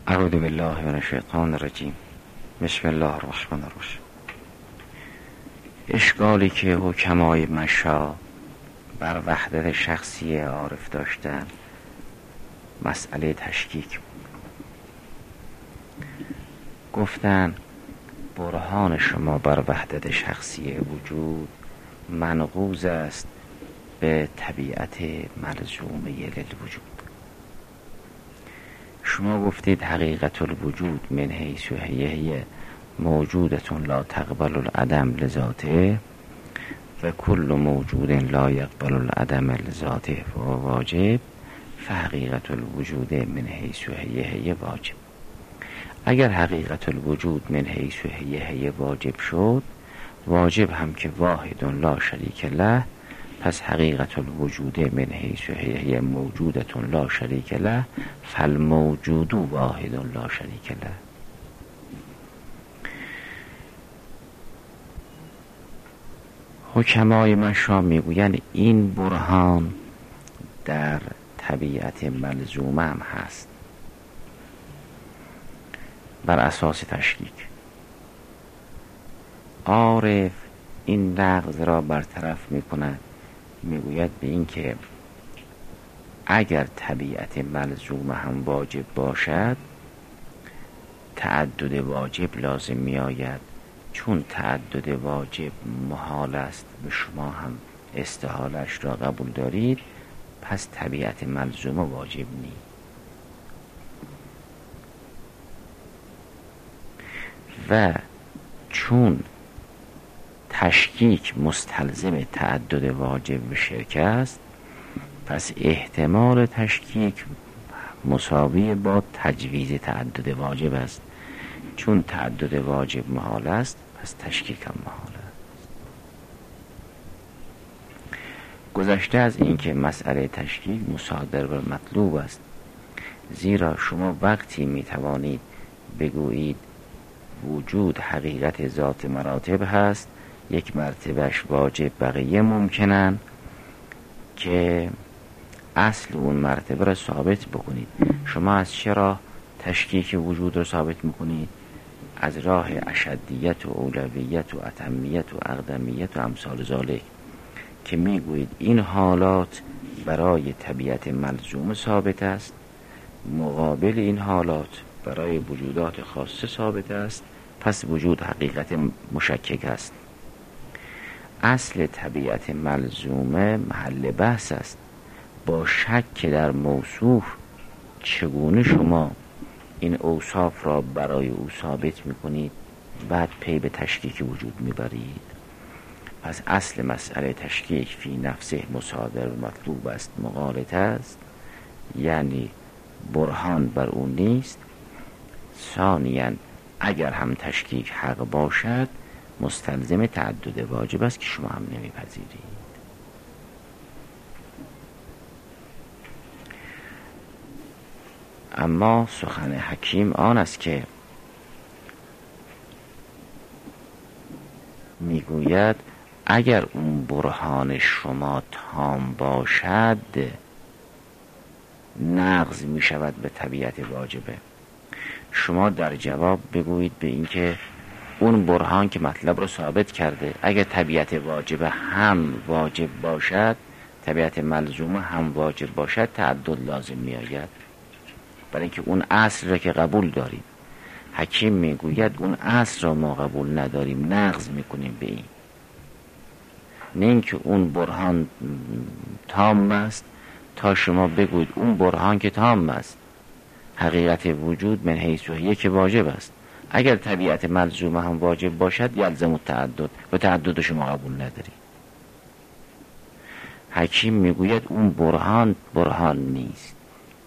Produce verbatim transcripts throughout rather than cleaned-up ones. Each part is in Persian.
اعوذ بالله من الشیطان الرجیم. بسم الله الرحمن الرحیم. اشکالی که حکمای مشا بر وحدت شخصی عارف داشتن مسئله تشکیک بود. گفتن برهان شما بر وحدت شخصی وجود منقوض است به طبیعت ملزومه للوجود. شما گفتید حقیقت الوجود من حیث هی موجودتون لا تقبل العدم لذاته و کل موجود لا یقبل العدم لذاته و واجب فحقیقت الوجود من حیث هی هی واجب. اگر حقیقت الوجود من حیث هی هی واجب شد، واجب هم که واحد لا شریک له، پس حقیقت الوجود من حیث هی هی موجودتون لا شریک له فالموجود واحد لا شریک له. حکمای مشا میگویند این برهان در طبیعت ملزومه هم هست بر اساس تشکیک. عارف این نقض را برطرف میکند، میگوید به این که اگر طبیعت ملزومه هم واجب باشد، تعدد واجب لازم می آید. چون تعدد واجب محال است و شما هم استحالش را قبول دارید، پس طبیعت ملزومه واجب نیست. و چون تشکیک مستلزم تعدد واجب و شرک است، پس احتمال تشکیک مساوی با تجویز تعدد واجب است. چون تعدد واجب محال است، پس تشکیک هم محال است. گذشته از این که مسئله تشکیک مصادر و مطلوب است، زیرا شما وقتی می توانید بگویید وجود حقیقت ذات مراتب هست، یک مرتبهش واجب بقیه ممکنن که اصل اون مرتبه را ثابت بکنید. شما از چرا تشکیک وجود را ثابت میکنید؟ از راه اشدیت و اولویت و اتمیت و اقدمیت و امثال ذالک، که میگویید این حالات برای طبیعت ملزوم ثابت است، مقابل این حالات برای وجودات خاصه ثابت است، پس وجود حقیقت مشکک است. اصل طبیعت ملزومه محل بحث است. با شک در موصوف چگونه شما این اوصاف را برای او ثابت میکنید، بعد پی به تشکیک وجود میبرید؟ پس اصل مسئله تشکیک فی نفسه مصادر و مطلوب است، مغالطه است، یعنی برهان بر اون نیست. ثانیاً اگر هم تشکیک حق باشد، مستلزم تعدد واجب است که شما هم نمیپذیرید. اما سخن حکیم آن است که میگوید اگر اون برهان شما تام باشد، نقض میشود به طبیعت واجبه. شما در جواب بگویید به این که اون برهان که مطلب رو ثابت کرده، اگر طبیعت واجبه هم واجب باشد، طبیعت ملزومه هم واجب باشد، تعدد لازم می آید، برای اینکه اون اصل را که قبول داریم. حکیم میگوید اون اصل را ما قبول نداریم، نقض میکنیم به این. نه اینکه اون برهان تام است تا شما بگویید اون برهان که تام است، حقیقت وجود من حیث هی که واجب است. اگر طبیعت ملزومه هم واجب باشد، یلزم التعدد، و تعدد شما قبول نداری. حکیم میگوید اون برهان برهان نیست،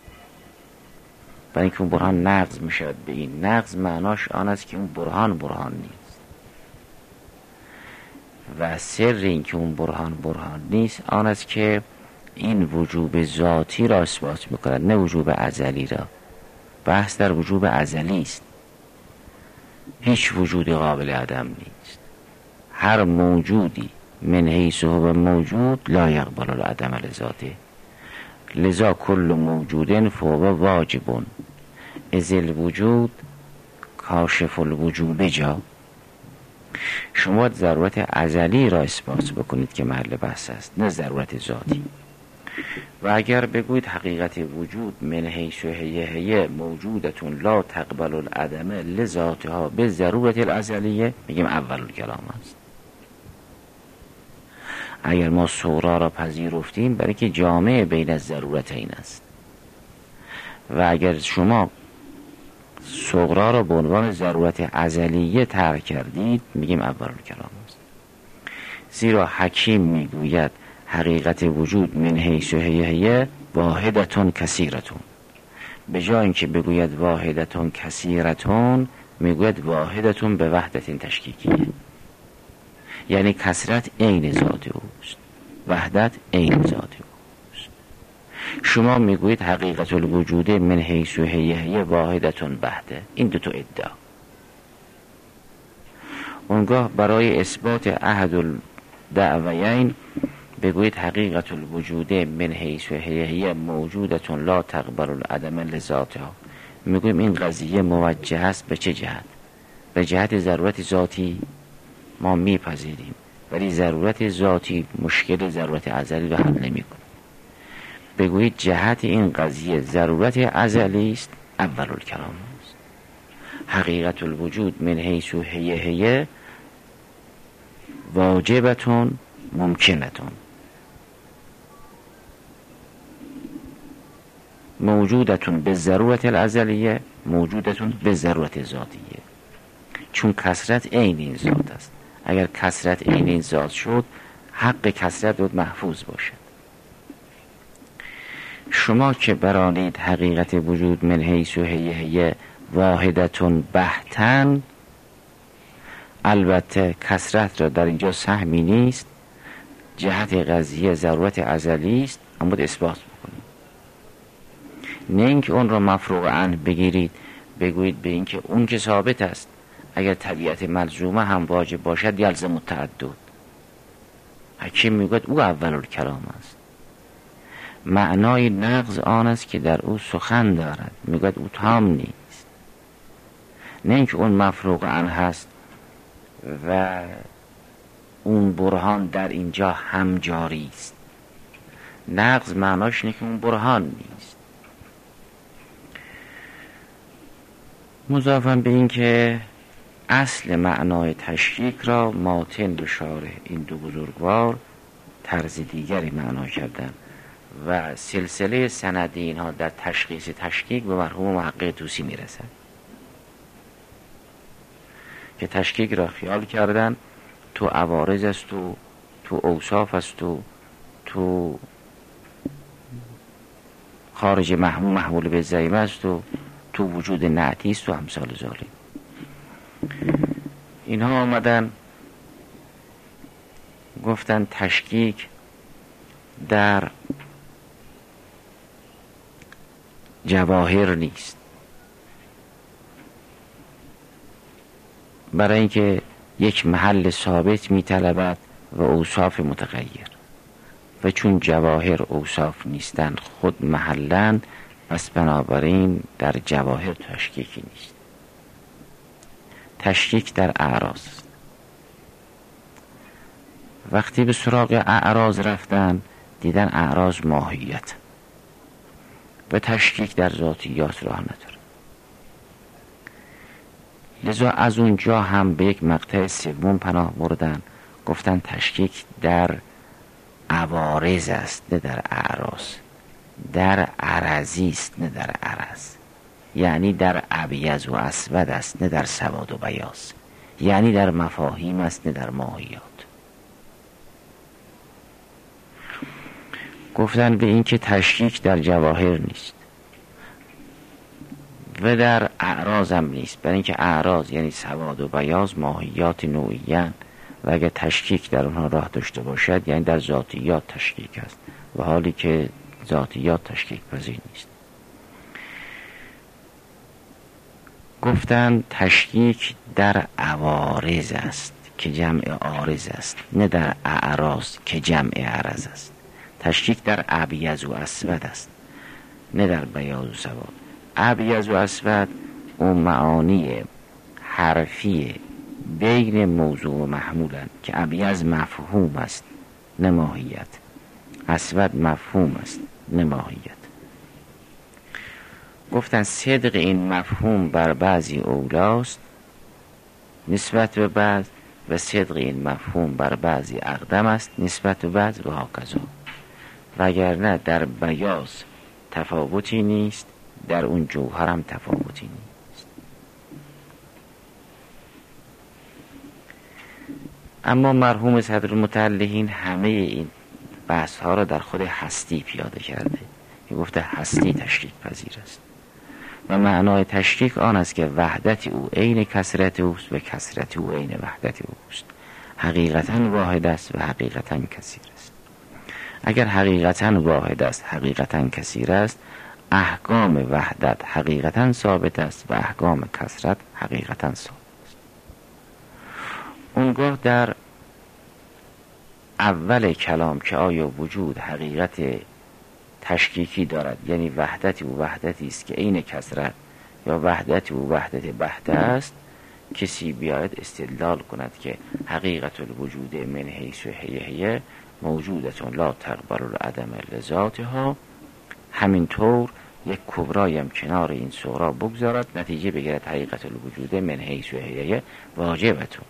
برای اینکه اون برهان نقض میشود به این. نقض معناش آن است که اون برهان برهان نیست، و سر این که اون برهان برهان نیست آن است که این وجوب ذاتی را اثبات میکند، نه وجوب ازلی را. بحث در وجوب ازلی است. هیچ وجودی قابل عدم نیست. هر موجودی من حیث هو موجود لا یقبل العدم لذاته، لذا کل موجود فهو واجب ازل وجود کاشف الوجوب جا. شما ضرورت ازلی را اثبات بکنید که محل بحث است، نه ضرورت ذاتی. و اگر بگویید حقیقت وجود من حیث هی هی موجودتون لا تقبل العدم لذاتها به ضرورت الازلیه، میگیم اول کلام است. اگر ما صغرا را پذیرفتیم برای که جامع بین از ضرورتین است، و اگر شما صغرا را به عنوان ضرورت ازلیه ترک کردید، میگیم اول کلام است. زیرا حکیم میگوید حقیقت وجود من حیث هی هی واحدتون کثیرتون، به جای اینکه بگوید واحدتون کثیرتون میگوید واحدتون به وحدت تشکیکیه، یعنی کثرت عین ذات اوست، وحدت عین ذات اوست. شما میگویید حقیقت الوجود من حیث هی هی واحدتون وحده، این دو تا ادعا. اونگاه برای اثبات احد الدعویین بگویید حقیقت الوجود من حیث هی هی موجودتون لا تقبل العدم لذاتها، میگویم این قضیه موجه است به چه جهت؟ به جهت ضرورت ذاتی ما میپذیریم، ولی ضرورت ذاتی مشکل ضرورت ازلی رو حل نمیکنه. بگویید جهت این قضیه ضرورت ازلی است، اول الکلام است. حقیقت الوجود من حیث هی هی واجبتون ممکنتون موجودتون به ضرورت الازلیه موجودتون به ضرورت ذاتیه، چون کثرت عین این ذات است. اگر کثرت عین این ذات شد، حق کثرت باید محفوظ باشد. شما که برانید حقیقت وجود من حیث هی هی واحدتون بحتن، البته کثرت را در اینجا سهمی نیست، جهت قضیه ضرورت ازلی است، اما باید اثبات بکنید. نه اینکه اون را مفروغ عنه بگیرید بگویید به اینکه اون که ثابت است، اگر طبیعت ملزومه هم واجب باشد یلزم التعدد. حکیم میگوید او اول الکلام است. معنای نقض آن است که در او سخن دارد، میگوید او تام نیست. نه اینکه اون مفروغ عنه هست و اون برهان در اینجا هم جاری است. نقض معناش اینه که اون برهان نیست. مضافاً به این که اصل معنای تشکیک را ماتن به شارح این دو بزرگوار طرز دیگری معنا کردن و سلسله سندی اینها در تشخیص تشکیک به مرحوم محقق طوسی میرسد که تشکیک را خیال کردن تو عوارض است و تو اوصاف است و تو خارج محمول محمول به زعیمه است و تو وجود نعتی است و امثال ذالک. اینها آمدن گفتن تشکیک در جواهر نیست، برای اینکه یک محل ثابت میطلبد و اوصاف متغیر، و چون جواهر اوصاف نیستند خود محلند، پس بنابراین در جواهر تشکیکی نیست. تشکیک در اعراض. وقتی به سراغ اعراض رفتن دیدن اعراض ماهیت و تشکیک در ذاتیات راه نداره. لذا از اونجا هم به یک مقطع سوم پناه بردن، گفتن تشکیک در عوارض است نه در اعراض، در عرضی است نه در عرض، یعنی در ابیض و اسود است نه در سواد و بیاض، یعنی در مفاهیم است نه در ماهیات. گفتن به این که تشکیک در جواهر نیست و در اعراض هم نیست، برای اینکه اعراض یعنی سواد و بیاض ماهیات نوعیان و اگر تشکیک در اونها راه داشته باشد یعنی در ذاتیات تشکیک است، و حالی که ذاتیات تشکیک پذیر نیست. گفتن تشکیک در عوارض است که جمع عارض است نه در اعراض که جمع عرض است. تشکیک در ابیض و اسود است نه در بیاض و سواد. ابیض و اسود اون معانی حرفی بین موضوع و محمولن که ابیض مفهوم است نه ماهیت، اسود مفهوم است نه ماهیت. گفتن صدق این مفهوم بر بعضی اولاست نسبت به بعض و صدق این مفهوم بر بعضی اقدم است نسبت به بعض و هاکذا. وگرنه در بیاض تفاوتی نیست، در اون جوهر هم تفاوتی نیست. اما مرحوم صدرالمتعلقین همه این بحث ها را در خود هستی پیاده کرده. گفته هستی تشریک پذیر است و معنای تشریک آن است که وحدت او عین کثرت اوست و کثرت او عین وحدت اوست. حقیقتا واحد است و حقیقتا کثیر است. اگر حقیقتا واحد است حقیقتا کثیر است، احکام وحدت حقیقتا ثابت است و احکام کثرت حقیقتا ثابت است. اونگاه در اول کلام که آیا وجود حقیقت تشکیکی دارد، یعنی وحدت او وحدتی است که عین کثرت یا وحدت او وحدت بحته است، کسی بیاید استدلال کند که حقیقت الوجود من حیث هی هی موجودتون لا تقبل العدم لذاتها، همینطور یک کبرایم کنار این صغرا بگذارد، نتیجه بگیرد حقیقت الوجود من حیث هی هی واجبتون،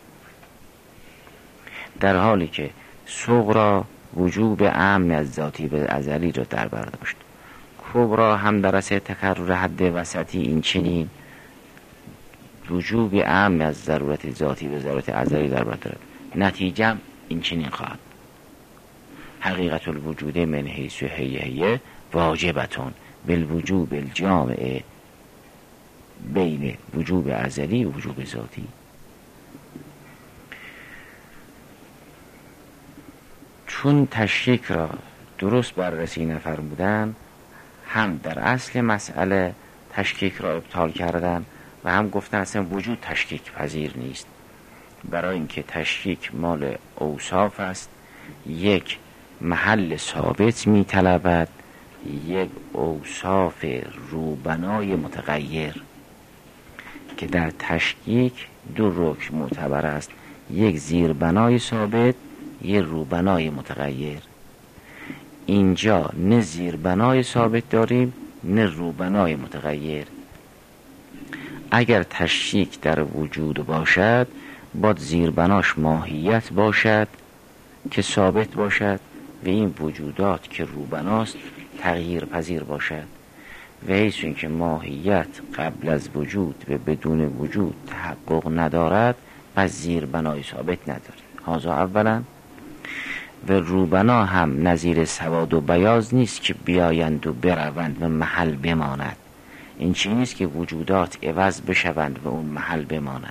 در حالی که صغرا وجوب عام از ذاتی به ازلی را در بر داشت. کبرا هم در اثر تکرر حد وسطی این چنین وجوب عام از ضرورت ذاتی به ضرورت ازلی در بر دارد، نتیجه این چنین خواهد حقیقت الوجود من حیث هی هی واجبتون بالوجوب الجامع بین وجوب ازلی و وجوب ذاتی. چون تشریک را درست بررسی نفرمودن، هم در اصل مسئله تشکیک را ابطال کردن و هم گفتن اصلا وجود تشکیک پذیر نیست، برای اینکه تشکیک مال اوصاف است، یک محل ثابت می طلبد، یک اوصاف روبنای متغیر، که در تشکیک دو رکن معتبر است، یک زیربنای ثابت، یک روبنای متغیر. اینجا نه زیربنای ثابت داریم نه روبنای متغیر. اگر تشکیک در وجود باشد باید زیربناش ماهیت باشد که ثابت باشد و این وجودات که روبناست تغییر پذیر باشد، و حیث اینکه ماهیت قبل از وجود و بدون وجود تحقق ندارد پس زیربنای ثابت نداریم. هذا اولا. و روبنا هم نظیر سواد و بیاض نیست که بیایند و بروند و محل بماند. این چی نیست که وجودات عوض بشوند و اون محل بماند.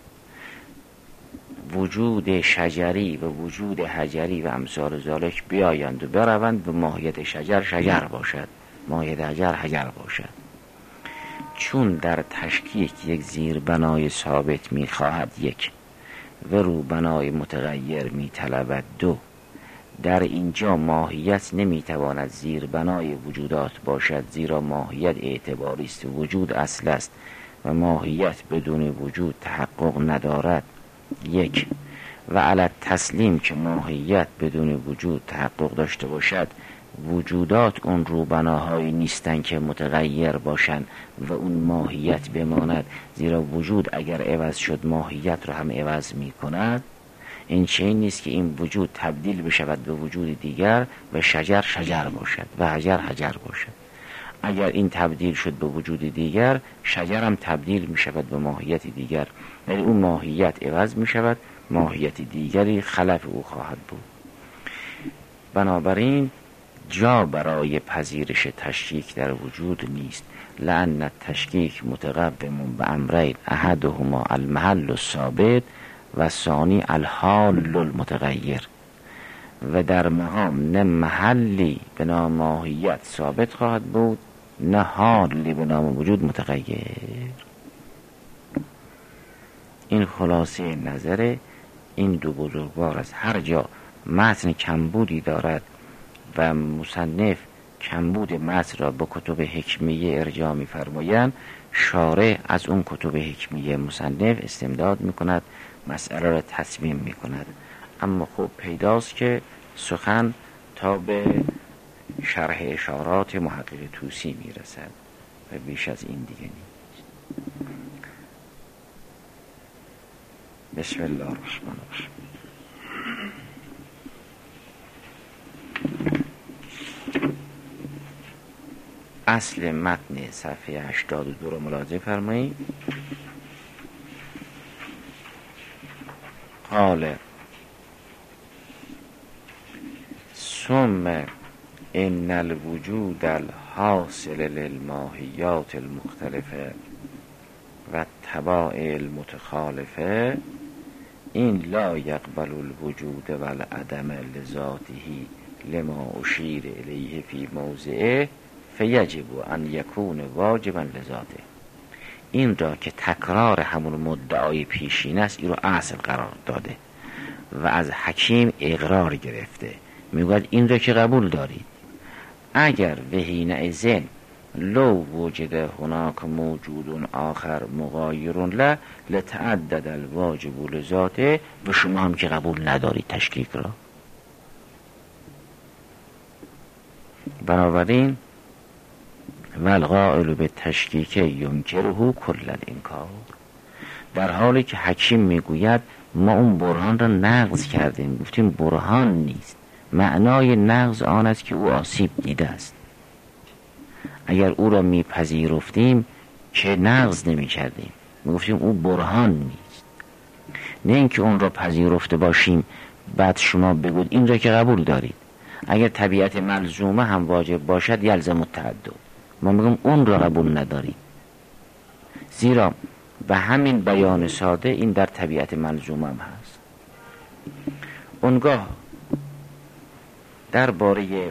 وجود شجری و وجود حجری و امثال ذالک بیایند و بروند و ماهیت شجر شجر باشد، ماهیت حجر حجر باشد. چون در تشکیک یک زیربنای ثابت میخواهد یک و روبنای متغیر میطلبد دو، در اینجا ماهیت نمیتواند زیربنای وجودات باشد، زیرا ماهیت اعتباری است، وجود اصل است و ماهیت بدون وجود تحقق ندارد یک، و علی تسلیم که ماهیت بدون وجود تحقق داشته باشد، وجودات اون روبناهایی نیستن که متغیر باشند و اون ماهیت بماند، زیرا وجود اگر عوض شد ماهیت رو هم عوض می کند. این چنین نیست که این وجود تبدیل بشود به وجود دیگر و شجر شجر باشد و حجر حجر باشد. اگر این تبدیل شد به وجود دیگر، شجر هم تبدیل می شود به ماهیت دیگر، ولی اون ماهیت عوض می شود، ماهیت دیگری خلف او خواهد بود. بنابراین جا برای پذیرش تشکیک در وجود نیست، لأن تشکیک متقدم به امرین احدهما المحل الثابت و ثانی الحال المتغیر، و در مقام نه محلی به نام ماهیت ثابت خواهد بود نه حالی به نام وجود متغیر. این خلاصه نظر این دو بزرگوار است. هر جا متن کمبودی دارد و مصنف کمبود متن را به کتب حکمیه ارجاع می‌فرمایند، شارع از اون کتب حکمیه مصنف استمداد می‌کند، مسئله را تصمیم می‌کند. اما خب پیداست که سخن تا به شرح اشارات محقق طوسی میرسد و بیش از این دیگه نیست. بسم الله الرحمن الرحیم. اصل متن صفحه هشتاد و دو رو ملاحظه فرمایید. قال ثم ان الوجود الحاصل للماهیات المختلفه و الطبائع المتخالفه این لا یقبل الوجود و العدم لذاته لما اشیر الیه فی موضعه فیجب ان یکون واجبا لذاته. این را که تکرار همون مدعای پیشین است این رو اصل قرار داده و از حکیم اقرار گرفته، میگوید این را که قبول دارید، اگر وحینئذ لو وجد هناک موجود آخر مغایر له لتعدد الواجب لذاته، و شما هم که قبول ندارید تشکیک را. بنابراین والقائل به تشکیک ینکره کل الانکار، در حالی که حکیم میگوید ما اون برهان را نقض کردیم، گفتیم برهان نیست، معنای نقض آن است که او آسیب دیده است. اگر او را میپذیرفتیم که نقض نمی کردیم، میگفتیم او برهان نیست. نه اینکه اون را پذیرفته باشیم بعد شما بگوید این را که قبول دارید، اگر طبیعت ملزومه هم واجب باشد یلزم التعدد، ما میگم اون را قبول نداریم، زیرا به همین بیان ساده این در طبیعت ملزومه هم هست. اونگاه درباره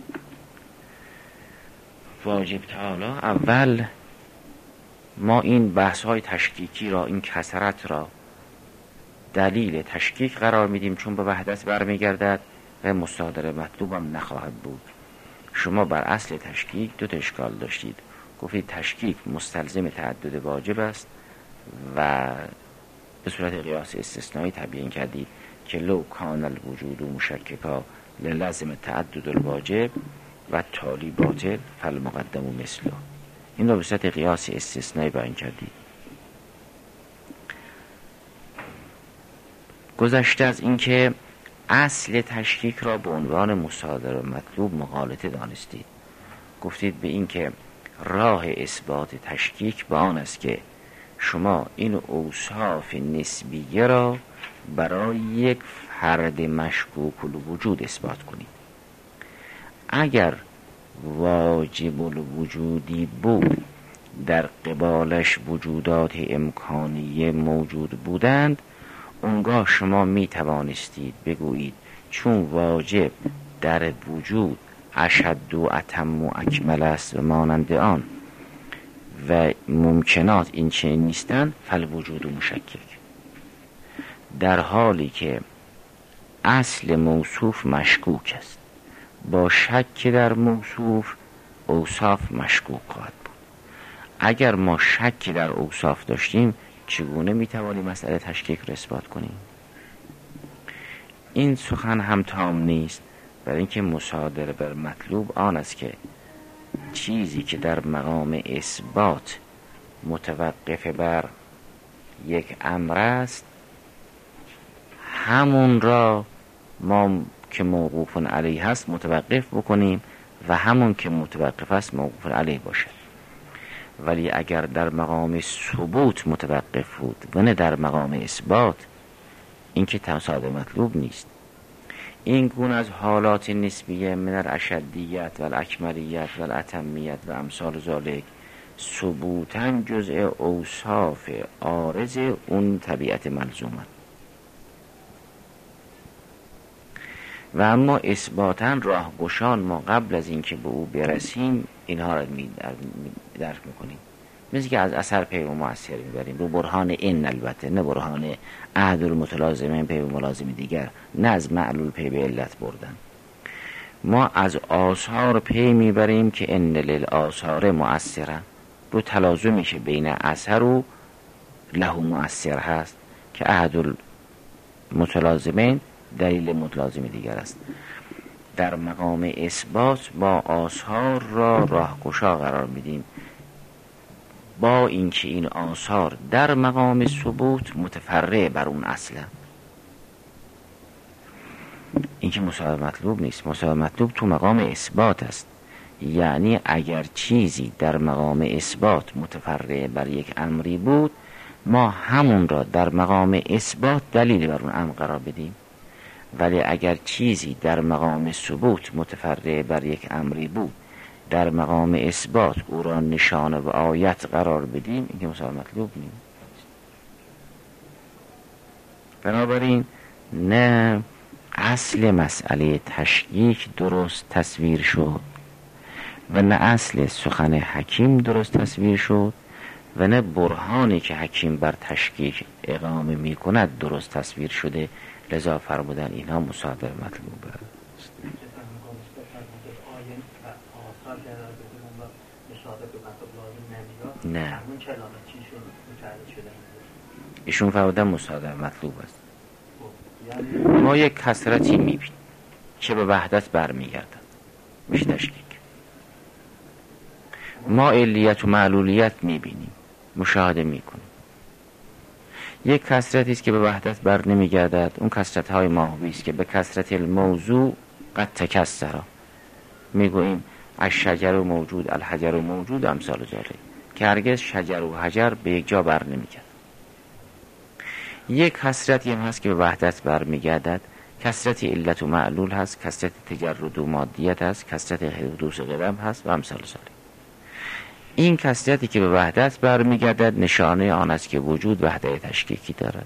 واجب تعالی اول ما این بحث های تشکیکی را، این کثرت را دلیل تشکیک قرار میدیم، چون به وحدت برمیگردد و مصادره مطلوب هم نخواهد بود. شما بر اصل تشکیک دو تا اشکال داشتید، گفتید تشکیک مستلزم تعدد واجب است و به صورت قیاس استثنایی تبیین کردید که لو کان الوجود مشککا للزم تعدد الواجب و تالی باطل فالمقدم مثله. این رو به صورت قیاس استثنایی بیان کردید. گذشته از این که اصل تشکیک را به عنوان مصادره و مطلوب مغالطه دانستید، گفتید به این که راه اثبات تشکیک به آن است که شما این اوصاف نسبیه را برای یک فرد مشکوک الوجود اثبات کنید. اگر واجب الوجودی بود در قبالش وجودات امکانیه موجود بودند، اونگاه شما می توانستید بگویید چون واجب در وجود اشد و اتم و اکمل است و مانند آن و ممکنات این چه نیستند فالوجود مشکک، در حالی که اصل موصوف مشکوک است، با شک در موصوف اوصاف مشکوک خواهد بود. اگر ما شک در اوصاف داشتیم چگونه میتوانیم مسئله تشکیک را اثبات کنیم؟ این سخن هم تام نیست، برای اینکه مصادره بر مطلوب آن است که چیزی که در مقام اثبات متوقف بر یک امر است همون را ما که موقوف علیه هست متوقف بکنیم و همون که متوقف است موقوف علیه باشد. ولی اگر در مقام ثبوت متوقف بود و نه در مقام اثبات، این که تصادم مطلوب نیست. این گونه از حالات نسبیه من الاشدیت و الاکملیت و الاتمیت و امثال ذالک ثبوتاً جزء اوصاف عارض اون طبیعت ملزومه، و اما اثباتاً راهگشان ما قبل از اینکه به او برسیم اینها را درک میکنیم. مثل که از اثر پیو مؤثر میبریم رو برهان این، البته نه برهان احد المتلازمین پیو ملازم دیگر، نه از معلول پی به علت بردن. ما از آثار پی میبریم که ان للآثار مؤثرا، رو تلازمی که بین اثر و له مؤثر هست که احد المتلازمین دلیل متلازم دیگر است. در مقام اثبات ما آثار را راهگشا قرار میدیم، با اینکه این آثار در مقام ثبوت متفرع بر اون اصلا. این که مساوی مطلوب نیست، مساوی مطلوب تو مقام اثبات است. یعنی اگر چیزی در مقام اثبات متفرع بر یک امری بود، ما همون را در مقام اثبات دلیل بر اون امر قرار بدیم. ولی اگر چیزی در مقام ثبوت متفرع بر یک امری بود، در مقام اثبات او را نشانه و آیت قرار بدیم، این که مساوی مطلوب نیست. بنابراین نه اصل مسئله تشکیک درست تصویر شد و نه اصل سخن حکیم درست تصویر شد و نه برهانی که حکیم بر تشکیک اقامه می کند درست تصویر شده. لذا فرمودن اینها مصادر مطلوب است. نه ایشون فرمودن مصادر مطلوب است. ما یک کثرتی میبینیم که به وحدت برمیگردن، میشه تشکیک. ما علیت و معلولیت میبینیم، مشاهده میکنیم. یک کثرتی است که به وحدت بر نمیگردد، اون کثرت های ماهوی است که به کثرت الموضوع قد تکثرا. میگوییم الشجر و موجود الحجر و موجود امثال ذالک، که هرگز شجر و حجر به یک جا بر نمیگردد. یک کثرتی هم هست که به وحدت بر میگردد، کثرت علت و معلول هست، کثرت تجرد و مادیت هست، کثرت حدوث قدم هست و امثال ذالک. این کثرتی که به وحدت برمیگردد نشانه آن است که وجود وحدت تشکیکی دارد.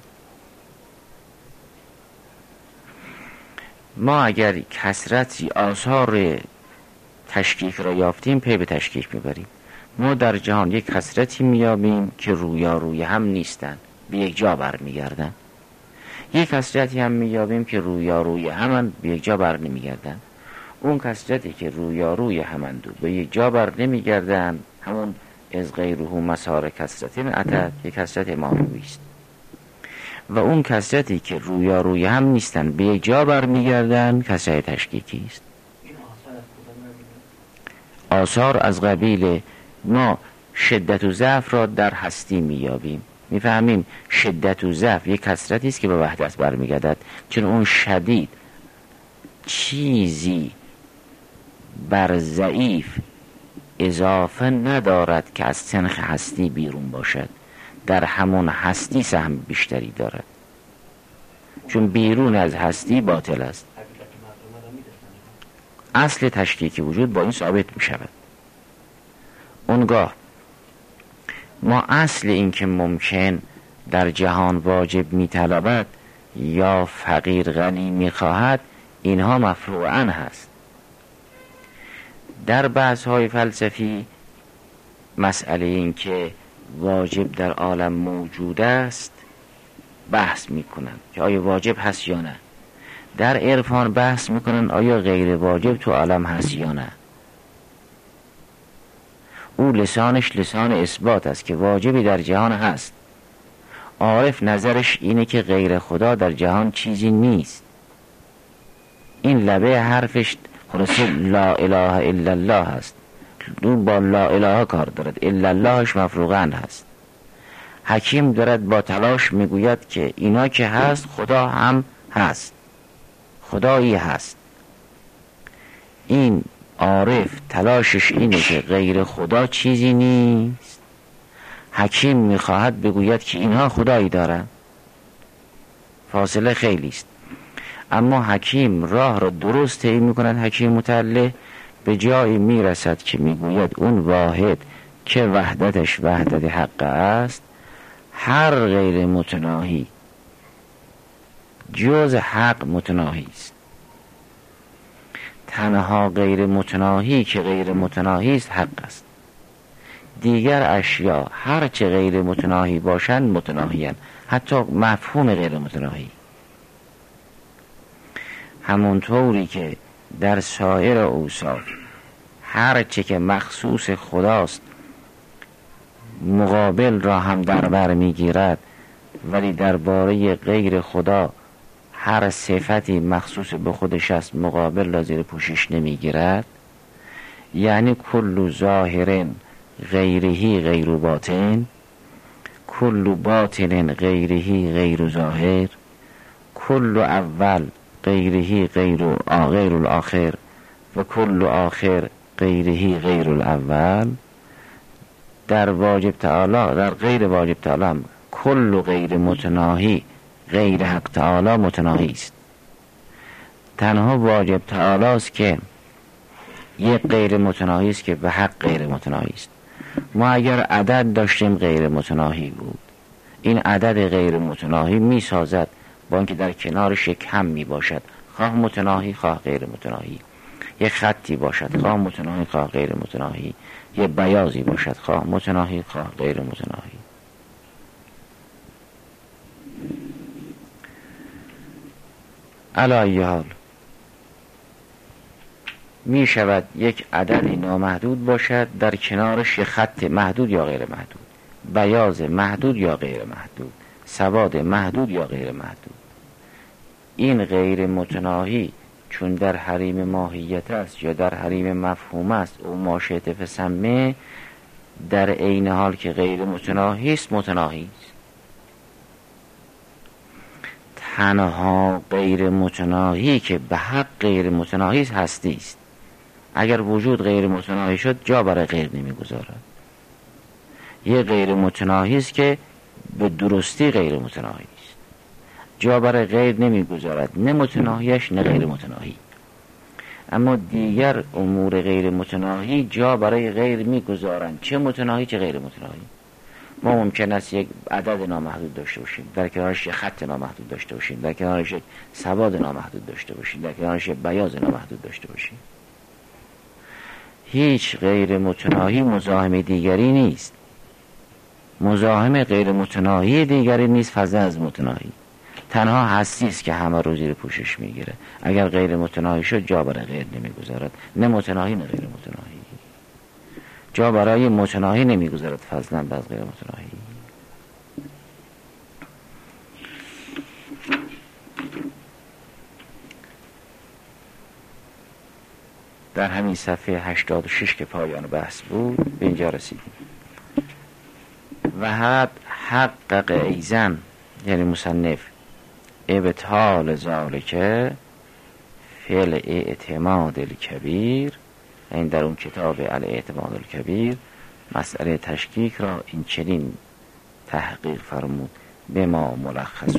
ما اگر کثرتی آثار تشکیک را یافتیم، پی به تشکیک میبریم. ما در جهان یک کثرتی میابیم که رویاروی هم نیستند، به یک جا برمیگردن. یک کثرتی هم میابیم که رویاروی همند، به یک جا بر نمیگردن. اون کثرتی که رویاروی همند و به یک جا بر نمیگردن، همون از غیره مسار کثرتین اتت، یک کثرت ماهوی است. و اون کثرتی که رویاروی هم نیستن، به یک جا بر میگردن، کثرت تشکیکی است. آثار از قبیل ما شدت و ضعف را در هستی میابیم. میفهمیم شدت و ضعف یک کثرتی است که به وحدت برمیگردد، چون اون شدید چیزی بر ضعیف اضافه ندارد که از سنخ هستی بیرون باشد، در همون هستی سهم بیشتری دارد، چون بیرون از هستی باطل است. اصل تشکیک وجود با این ثابت می شود. اونگاه ما اصل این که ممکن در جهان واجب می طلبد یا فقیر غنی می خواهد، اینها مفروعاً هست. در بحث های فلسفی مسئله این که واجب در عالم موجود است بحث می کنند که آیا واجب هست یا نه. در عرفان بحث می کنند آیا غیر واجب تو عالم هست یا نه. او لسانش لسان اثبات است که واجبی در جهان هست. عارف نظرش اینه که غیر خدا در جهان چیزی نیست. این لبه حرفش خلاصه لا اله الا الله هست. اون با لا اله کار دارد، الا اللهش مفروغاً هست. حکیم دارد با تلاش میگوید که اینا که هست خدا هم هست، خدایی هست. این عارف تلاشش اینه که غیر خدا چیزی نیست. حکیم میخواهد بگوید که اینها خدایی دارن. فاصله خیلی است. اما حکیم راه را درست طی میکند. حکیم متعله به جایی میرسد که میگوید اون واحد که وحدتش وحدت حق است، هر غیر متناهی جز حق متناهی است. تنها غیر متناهی که غیر متناهی است حق است. دیگر اشیا هر چه غیر متناهی باشند متناهی‌اند، حتی مفهوم غیر متناهی. همونطوری که در سایر اوصاف هر چه که مخصوص خداست مقابل را هم در بر میگیرد، ولی درباره غیر خدا هر صفتی مخصوص به خودش است مقابل را زیر پوشش نمیگیرد. یعنی کل ظاهر غیرهی غیر باطن، کل باطن غیرهی غیر ظاهر، کل اول غیرهی غیر غیر الاخر و کل آخر غیرهی غیر الاول. در واجب تعالی، در غیر واجب تعالی هم کل غیر متناهی غیر حق تعالی متناهی است. تنها واجب تعالی است که یک غیر متناهی است که به حق غیر متناهی است. ما اگر عدد داشتیم غیر متناهی بود، این عدد غیر متناهی می سازد با اینکه در کنارش یک هم می باشد، خواه متناهی خواه غیر متناهی، یک خطی باشد خواه متناهی خواه غیر متناهی، یک بیاضی باشد خواه متناهی خواه غیر متناهی. علی ای حال می شود یک عددی نامحدود باشد، در کنارش یک خط محدود یا غیر محدود، بیاض محدود یا غیر محدود، سواد محدود یا غیر محدود. این غیر متناهی چون در حریم ماهیت است یا در حریم مفهوم است او ماشیت فسمه، در عین حال که غیر متناهی است متناهی است. تنها غیر متناهی که به حق غیر متناهی است هستی است. اگر وجود غیر متناهی شد جا برای غیر نمیگذارد. یه غیر متناهی است که به درستی غیر متناهی است، جا برای غیر نمیگذارد، نه متناهیش نه غیر متناهی. اما دیگر امور غیر متناهی جا برای غیر میگذارند، چه متناهی چه غیر متناهی. ما ممکن است یک عدد نامحدود داشته باشیم، در کنارش یک خط نامحدود داشته باشیم، در کنارش یک سواد نامحدود داشته باشیم، در کنارش یک بیاض نامحدود داشته باشیم. هیچ غیر متناهی مزاحم دیگری نیست. مزاحم غیر متناهی دیگری نیست فضل از متناهی. تنها هستی است که همه رو زیر پوشش میگیره. اگر غیر متناهی شد جا برای غیر نمیگذارد، نه متناهی نه غیر متناهی. جا برای متناهی نمیگذارد فضلا باز غیر متناهی. در همین صفحه هشتاد و شش که پایان بحث بود به اینجا رسیدیم. و حد حقق ایزن، یعنی مصنف، ابطال ذالکه فعل اعتماد الکبیر، این در اون کتاب الاعتماد الکبیر مسئله تشکیک را این چنین تحقیق فرمود: به ما ملخصه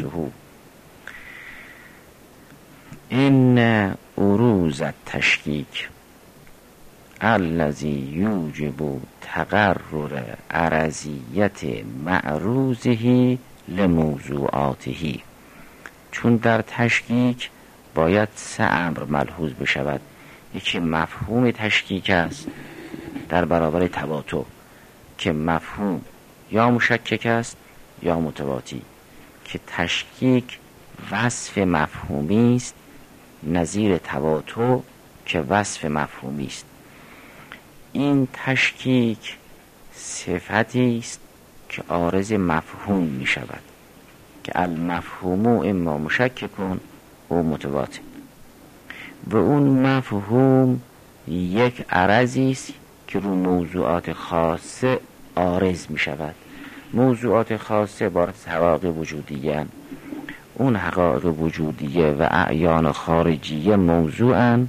این عروض التشکیک الذی یوجب تقرر عرضیت معروضه لموضوعاته. چون در تشکیک باید سه امر ملحوظ بشود. یکی مفهوم تشکیک است در برابر تواتر که مفهوم یا مشکک است یا متواتی، که تشکیک وصف مفهومی است نظیر تواتر که وصف مفهومی است. این تشکیک صفتی است که عارض مفهوم می شود که المفهوم اما مشککون و متواتی، و اون مفهوم یک عرضی است که رو موضوعات خاصه عارض می شود. موضوعات خاصه بار حقایق وجودیه، اون حقایق وجودیه و اعیان خارجیه موضوعن.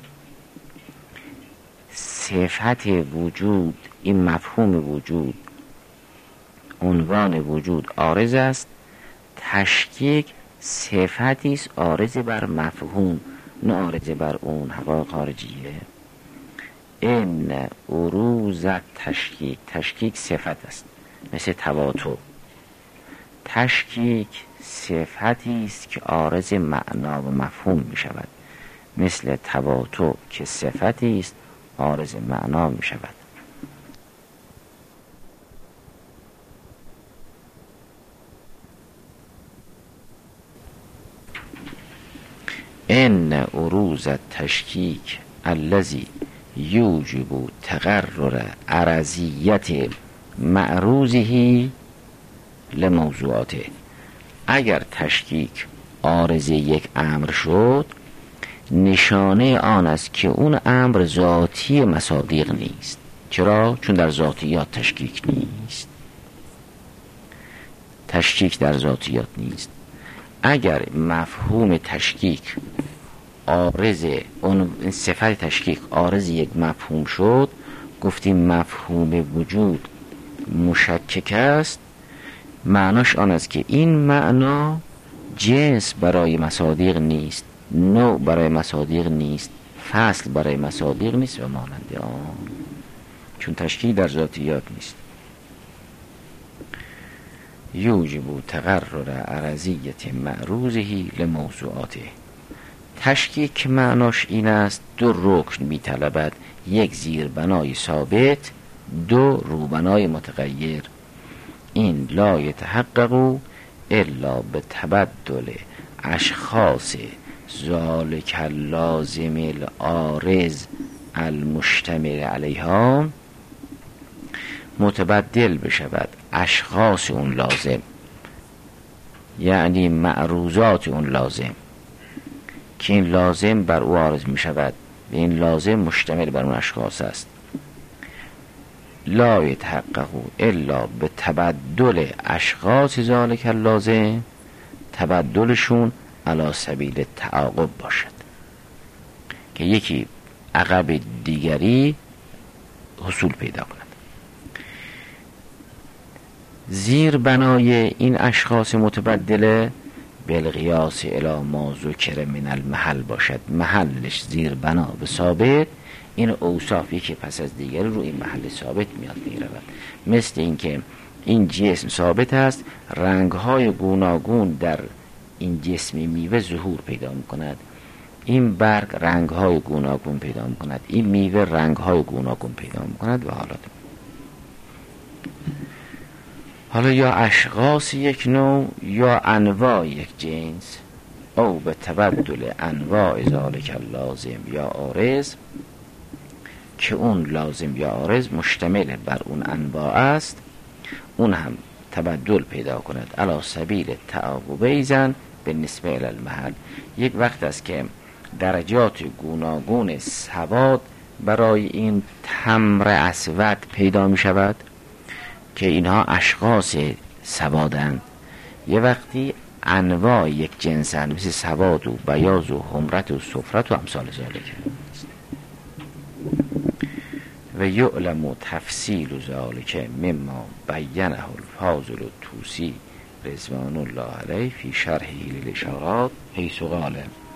صفت وجود، این مفهوم وجود، عنوان وجود عارض است. تشکیک صفتی است عارض بر مفهوم، نه عارض بر اون حقایق خارجیه. این عروض تشکیک، تشکیک صفت است مثل تواتر. تشکیک صفتی است که عارض معنا و مفهوم می شود، مثل تواتر که صفتی است عارض معنا می شود. این عروض تشکیک الذی یوجب تقرر عرضیت معروضه لموضوعاته. اگر تشکیک عارض یک امر شد، نشانه آن است که اون امر ذاتی مصادیق نیست. چرا؟ چون در ذاتیات تشکیک نیست. تشکیک در ذاتیات نیست. اگر مفهوم تشکیک عارض اون صفت تشکیک عارض یک مفهوم شد، گفتیم مفهوم وجود مشکک است، معناش آن است که این معنا جنس برای مصادیق نیست، نوع برای مصادیق نیست، فصل برای مصادیق نیست و مانند آن، چون تشکیک در ذاتیات نیست. یوجب تقرر عرضیت معروضه لموضوعاته. تشکیک معناش این است دو رکن می‌طلبد، یک زیربنای ثابت، دو روبنای متغیر. این لا یتحقق الا به تبدل اشخاص ذالک اللازم العارض المشتمل علیها، متبدل بشود اشخاص اون لازم، یعنی معروضات اون لازم که این لازم بر او عارض می شود و این لازم مشتمل بر اون اشخاص است. لا یتحقق الا به تبدل اشخاص ذالک اللازم، تبدلشون علی سبیل تعاقب باشد که یکی عقب دیگری حصول پیدا کند. زیر بنای این اشخاص متبدله بالقیاس الی ما ذکر من المحل باشد، محلش زیر بنا به ثابت، این اوصافی که پس از دیگری رو این محل ثابت میاد میرود. مثل اینکه این جسم ثابت است، رنگ‌های گوناگون در این جسم میوه ظهور پیدا میکند، این برگ رنگ‌های گوناگون پیدا میکند، این میوه رنگ‌های گوناگون پیدا میکند و حالا حالا یا اشخاص یک نوع یا انواع یک جنس، او به تبدل انواع ذالک اللازم یا عارض، که اون لازم یا عارض مشتمل بر اون انواع است، اون هم تبدل پیدا کند علی سبیل تعاقب ایزن به نسبه الی المحل. یک وقت است که درجات گوناگون سواد برای این تمر اسود پیدا می شود که اینها اشخاص سوادند، یه وقتی انواع یک جنسند مثل سواد و بیاض و حمرت و صفرت و امثال ذالک. و یعلم تفصیل ذالک مما بینه الفاضل الطوسی رضوان الله علیه فی شرحه للاشارات حیث قال.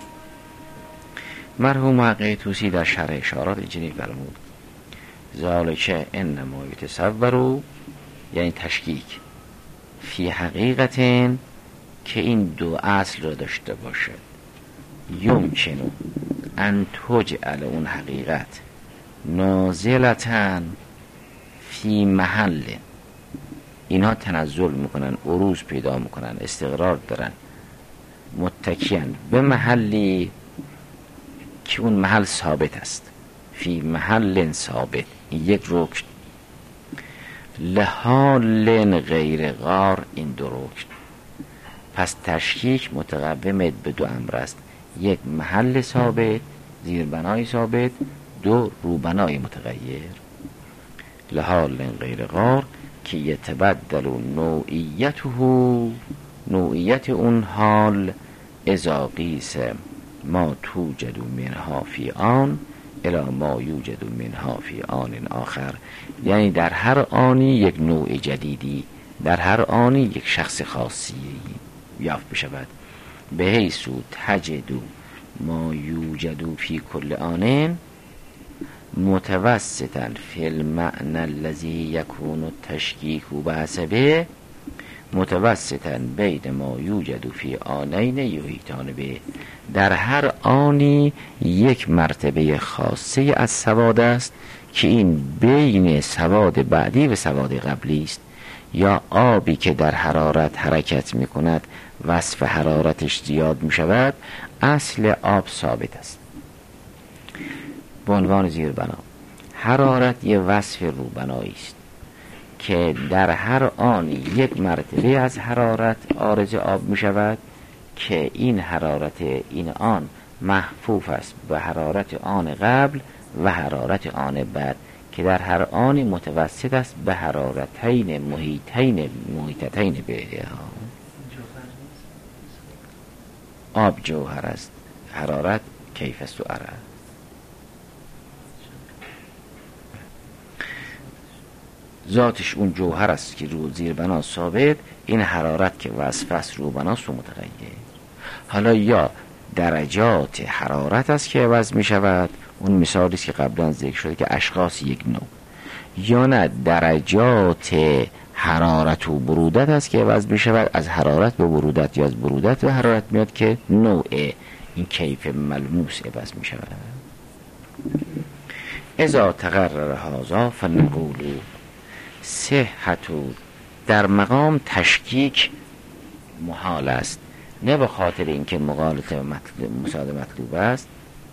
مرحوم محقق طوسی در شرح اشارات اینجوری فرمود: ذالک انما یتصور، یعنی تشکیک، فی حقیقت که این دو اصل را داشته باشد، یمکنو ان تجعل اون حقیقت نازلتن فی محل، اینها تنزل میکنن، عروض پیدا میکنن، استقرار دارن، متکیان به محلی که اون محل ثابت است، فی محل ثابت، این یک رکن، لحال غیر غار، این دو رکن. پس تشکیک متقوم به دو امر است، یک محل ثابت، زیربنای ثابت، دو روبنای متغیر. لحال غیر غار که یتبدل نوعیته، نوعیت اون حال اذا قیس ما توجد منها فی آن الی ما یوجد منها فی آن آخر، یعنی در هر آنی یک نوع جدیدی، در هر آنی یک شخص خاصی یافت بشود. به حیث تجد ما یوجد فی کل آن متوسطا فی المعنى الذی یکون التشکیک بحسبه متوسطا بین ما یوجد فی آنین یحیطان به، در هر آنی یک مرتبه خاصه از سواد است که این بین سواد بعدی و سواد قبلی است. یا آبی که در حرارت حرکت می کند وصف حرارتش زیاد می شود، اصل آب ثابت است، به عنوان زیربنا. حرارت یه وصف روبنایی است که در هر آن یک مرتبه از حرارت عارض آب می شود که این حرارت این آن محفوف است به حرارت آن قبل و حرارت آن بعد که در هر آن متوسط است به حرارتین محیطین محیطتین به آب جوهر است، حرارت کیف است و عرض. ذاتش اون جوهر است که رو زیر بنا ثابت، این حرارت که وصف است رو بناست و متغیر. حالا یا درجات حرارت است که عوض می شود، اون مثالی است که قبلا ذکر شده که اشخاص یک نوع، یا نه درجات حرارت و برودت است که عوض می شود، از حرارت به برودت یا از برودت به حرارت میاد که نوع این کیف ملموس عوض می شود. اذا تقرر هذا فنقول صحت در مقام تشکیک محال است، نه به خاطر اینکه مغالطه مساعد مطلوب است،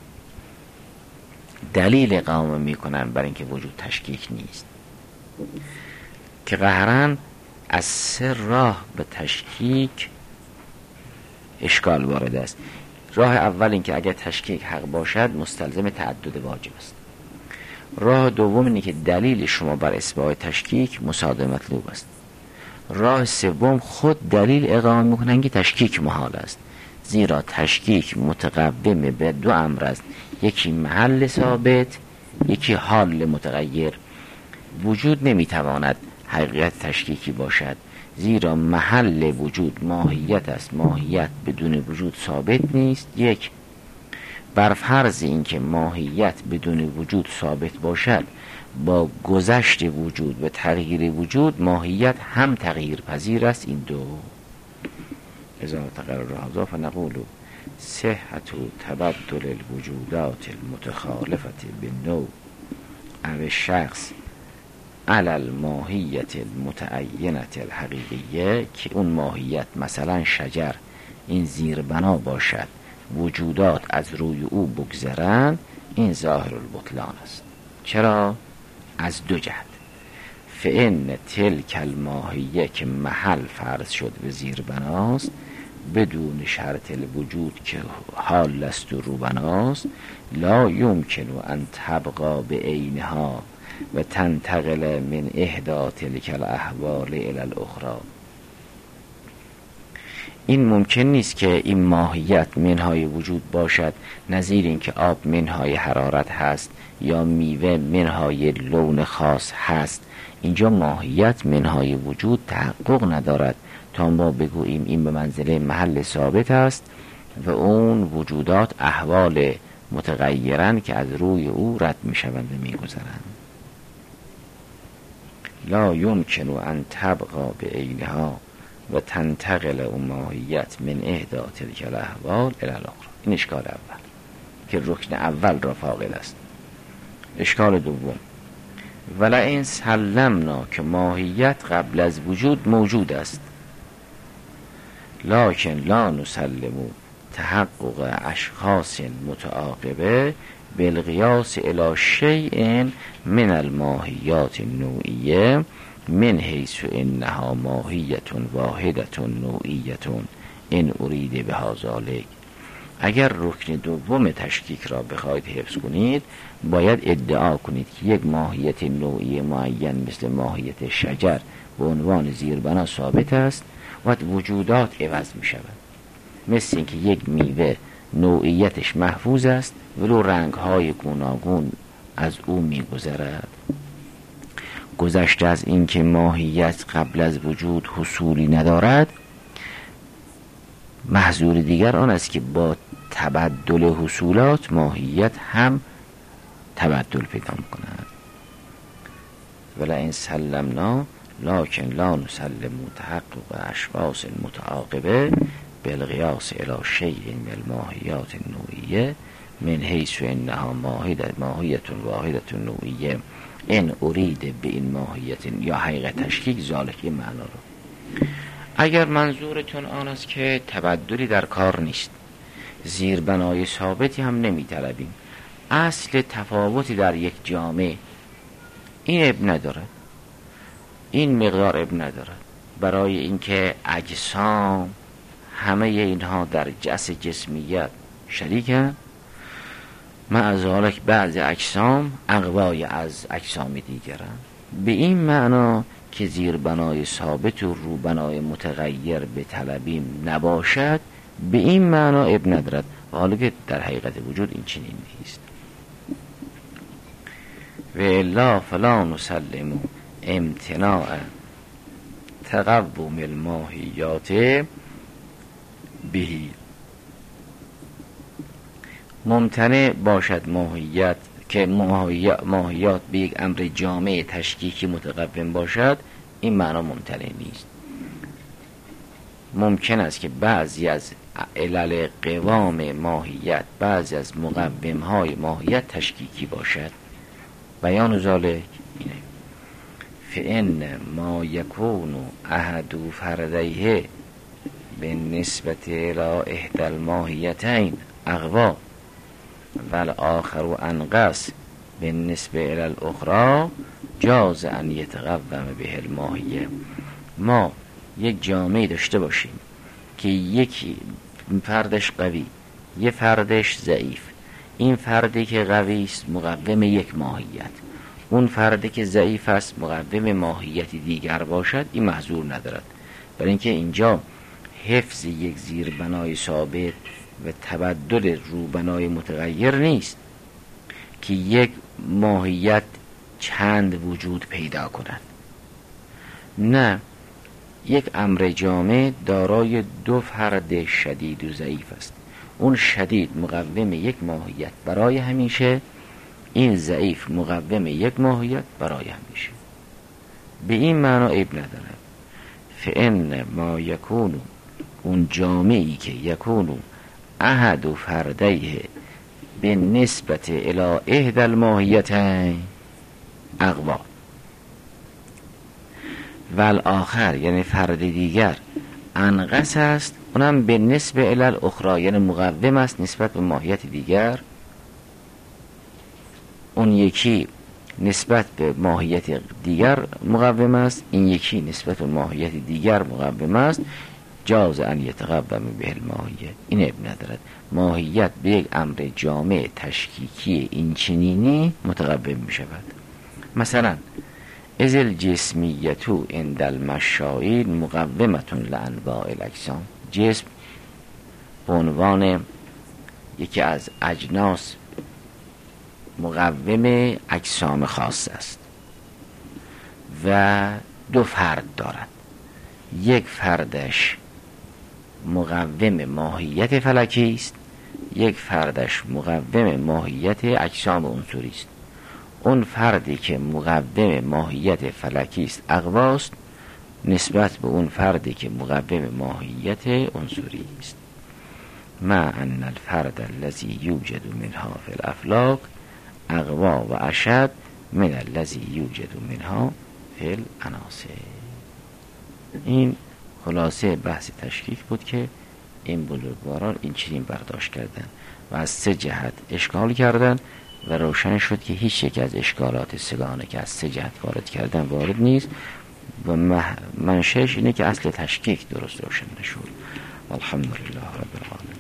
دلیل اقامه میکنن بر اینکه وجود تشکیک نیست که قهرن از سه راه به تشکیک اشکال وارد است. راه اول اینکه اگر تشکیک حق باشد مستلزم تعدد واجب است. راه دوم اینه که دلیل شما بر اثبات تشکیک مساعد مطلوب است. راه سوم خود دلیل اقامه میکنن که تشکیک محال است، زیرا تشکیک متقوم به دو امر است، یکی محل ثابت، یکی حال متغیر. وجود نمیتواند حقیقت تشکیکی باشد، زیرا محل وجود ماهیت است، ماهیت بدون وجود ثابت نیست. یک، بر فرض اینکه ماهیت بدون وجود ثابت باشد، با گذشت وجود و تغییر وجود ماهیت هم تغییر پذیر است. این دو اذا تقرر هذا فنقول صحت تبدل الوجودات المتخالفة بالنوع او شخص علی الماهیت المتعینة الحقیقیه، که اون ماهیت مثلا شجر این زیر بنا باشد، وجودات از روی او بگذرند، این ظاهر البطلان است. چرا؟ از دو جهت. فإن تلک الماهیه که محل فرض شد به زیر بناست، بدون شرط الوجود که حال است و رو بناست، لا یمکن ان تبقى به عینها و تنتقل من احدى تلک الاحوال الى الاخرى. این ممکن نیست که این ماهیت منهای وجود باشد، نظیر اینکه آب منهای حرارت هست یا میوه منهای لون خاص هست. اینجا ماهیت منهای وجود تحقق ندارد تا ما بگوییم این به منزله محل ثابت است و اون وجودات احوال متغیرن که از روی او رد می شوند و می گذرند. لا یمکن ان تبقى به عینها و تنتقل اون ماهیت من احدى تلک الاحوال الی الاخرى. این اشکال اول که رکن اول را فاقد است. اشکال دوم، ولئن سلمنا که ماهیت قبل از وجود موجود است، لکن لا نسلم تحقق اشخاص متعاقبه بالقیاس الی شیء من الماهیات النوعیه من حیث انها ماهیت واحدت نوعیت ان ارید بها ذلک. اگر رکن دوم تشکیک را بخواید حفظ کنید، باید ادعا کنید که یک ماهیت نوعی معین مثل ماهیت شجر به عنوان زیربنا ثابت است و وجودات عوض می شود. مثل اینکه یک میوه نوعیتش محفوظ است ولو رنگ‌های گوناگون از او می گذرد. گذشته از اینکه ماهیت قبل از وجود حصولی ندارد، محظور دیگر آن است که با تبدل حصولات ماهیت هم تبدل پیدا می‌کند. ولئن سلمنا لکن لا نسلم تحقق اشخاص متعاقبه بالقیاس الی شیء من الماهیات النوعیه من حیث انها ماهیت ماهیت واحدت نوعیه ان ارید به این ماهیت یا حقیقت تشکیک ذالک معنا رو. اگر منظورتون آن است که تبدلی در کار نیست، زیربنای ثابتی هم نمی طلبیم، اصل تفاوتی در یک جامعه این اب نداره، این مقدار اب نداره، برای اینکه اجسام همه اینها در جس جسمیت شریکن، معذالک بعض اجسام اقوای از اجسام دیگرن. به این معنا که زیر بنای ثابت و رو بنای متغیر به طلبیم نباشد، به این معنا اب ندارد، حالا که در حقیقت وجود این چنین نیست. و الا فلا نسلم امتناع تقوم الماهیات بهی. ممتنع باشد ماهیت که ماهیات به یک امر جامع تشکیکی متقوم باشد، این معنا ممتنع نیست. ممکن است که بعضی از علل قوام ماهیت، بعضی از مقوم های ماهیت تشکیکی باشد. بیان ذالک اینه: فإن ما یکون احد فردیه به نسبت الى احدى الماهیتین اقوا والآخر انقص به نسبت الى الاخرى جاز ان یتقوم به الماهیه. ما یک جامعه داشته باشیم که یکی فردش قوی، یه فردش ضعیف. این فردی که قوی است مقوم یک ماهیت، اون فردی که ضعیف است مقوم ماهیتی دیگر باشد، این محظور ندارد. برای اینکه اینجا حفظ یک زیربنای ثابت و تبدل روبنای متغیر نیست که یک ماهیت چند وجود پیدا کند. نه، یک امر جامع دارای دو فرد شدید و ضعیف است. اون شدید مقوم یک ماهیت برای همیشه، این ضعیف مقوم یک ماهیت برای همیشه. به این معنا عیب نداره. فإن ما یکونو، اون جامعی که یکونو احد و فردیه به نسبت الی احدى الماهیتین اقوا والآخر، یعنی فرد دیگر انقص است، اونم به نسبت الی الاخرى، یعنی مقوم است نسبت به ماهیت دیگر. اون یکی نسبت به ماهیت دیگر مقوم است، این یکی نسبت به ماهیت دیگر مقوم است. جاز ان یتقوم به الماهیه، این اب ندارد. ماهیت به یک امر جامع تشکیکی این چنینی متقوم می شود. مثلا از الجسمیتو عند المشایین مقومتون لانواع الاجسام. جسم به عنوان یکی از اجناس مقوم اجسام خاص است و دو فرد دارد. یک فردش مقوم ماهیت فلکی است، یک فردش مقوم ماهیت اجسام عنصری است. اون فردی که مقوم ماهیت فلکی است اقواست نسبت به اون فردی که مقوم ماهیت عنصری است. مع ان الفرد الذي یوجد منها فی الافلاک اقوا و اشد من الذي یوجد منها فی العناصر. این خلاصه بحث تشکیک بود که این بزرگواران این چنین برداشت کردن و از سه جهت اشکال کردن و روشن شد که هیچ یک از اشکالات سگانه که از سه جهت وارد کردن وارد نیست و منشأش اینه که اصل تشکیک درست روشن نشد. الحمدلله رب العالمین.